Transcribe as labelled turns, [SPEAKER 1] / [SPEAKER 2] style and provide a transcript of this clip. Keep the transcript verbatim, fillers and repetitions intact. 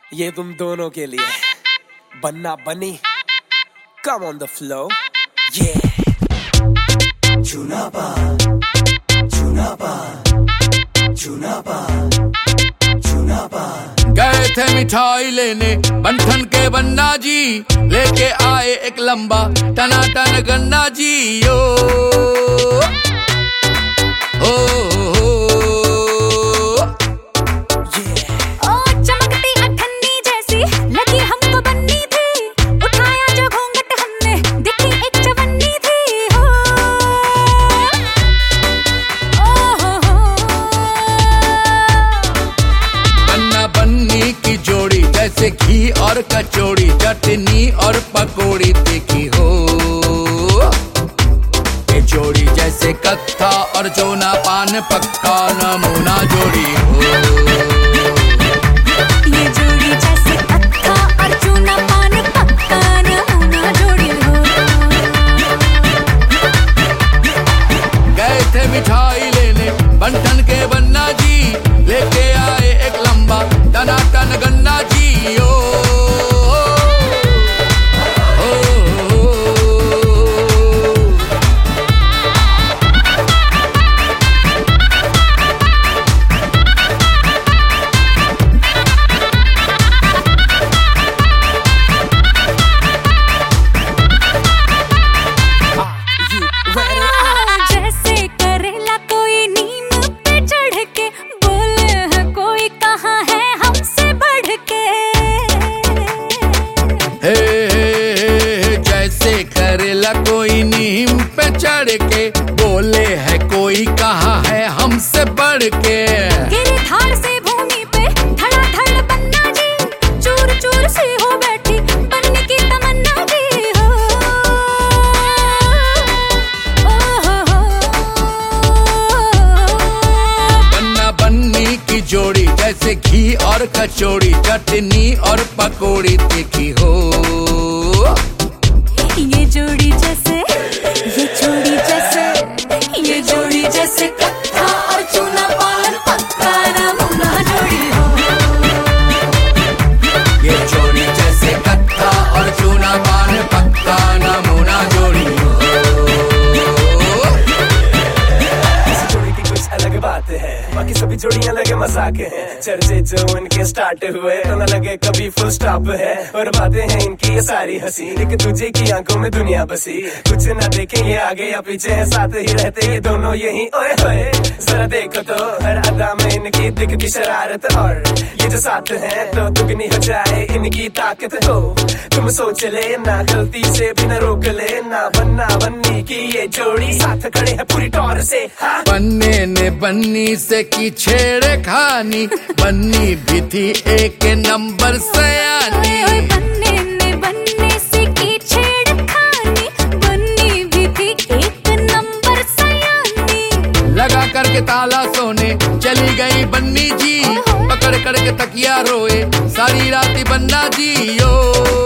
[SPEAKER 1] ये तुम दोनों के लिए बनना बनी कम ऑन द फ्लो ये
[SPEAKER 2] चुनापा चुनापा चुनापा चुनापा
[SPEAKER 3] गए थे मिठाई लेने बंठन के बन्ना जी, लेके आए एक लंबा टना टन गन्ना जी। ओ ओ, ओ,
[SPEAKER 4] ओ चमकती अठन्नी जैसी लगी हमको बन्नी थी, उठाया जो घूंघट हमने दिखी एक चवन्नी थी। हो ओ हो हो
[SPEAKER 3] बन्ना बन्नी की जोड़ी जैसे घी और कचौड़ी, चटनी और पकौड़ी तीखी हो। ये जोड़ी जैसे कत्था और जोना पान पक्का नमूना जोड़ी हो।
[SPEAKER 4] ये जोड़ी जैसे कत्था और चूना पान पक्का नमूना जोड़ी हो।
[SPEAKER 3] गए थे मिठाई लेने बंठन के बन्ना जी, लेके आए एक लंबा टना टन गन्ना जी। ओ कोई नीम पे चढ़ के बोले है कोई कहा है हमसे बढ़ के।
[SPEAKER 4] गिरे धार से भूमि पे धड़ा धड़ बन्ना जी, चूर चूर सी हो बैठी बनने की तमन्ना जी। हो ओ हो हो
[SPEAKER 3] बन्ना बन्नी की जोड़ी जैसे घी और कचौड़ी, चटनी और पकौड़ी तीखी हो।
[SPEAKER 4] ये जोड़ी जैसे ये जोड़ी जैसे ये जोड़ी जैसे कत्था और चूना पान पक्का नमूना जोड़ी हो।
[SPEAKER 3] ये जोड़ी जैसे कत्था और चूना पान पक्का नमूना जोड़ी हो।
[SPEAKER 1] इस जोड़ी की कुछ अलग बात है, बाकी सभी जोड़ियां लगे मजाक है। चर्चे जो इनके स्टार्ट हुए तो न लगे कभी फुल स्टॉप है, और बातें हैं इनकी ये सारी हंसी, एक दूजे की आंखों में दुनिया बसी। कुछ न देखें ये आगे या पीछे है, साथ ही रहते ये दोनों यही। ओए होए जरा देखो तो हर अदा में इनकी दिखती शरारत, और ये जो साथ है तो दुगनी हो जाए इनकी ताकत हो। तुम सोच ले ना गलती से भी न रोक ले ना, बन्ना बन्नी की ये जोड़ी साथ खड़े है पूरी टौर से। हाँ?
[SPEAKER 3] बन्ने ने बन्नी से की छेड़े खानी, बन्नी भी थी एक नंबर सयानी।
[SPEAKER 4] ओए बन्ने ने बन्ने से की छेड़खानी, बन्नी भी थी एक नंबर सयानी।
[SPEAKER 3] लगा करके ताला सोने चली गई बन्नी जी, पकड़ करके तकिया रोए सारी रात बन्ना जी। ओ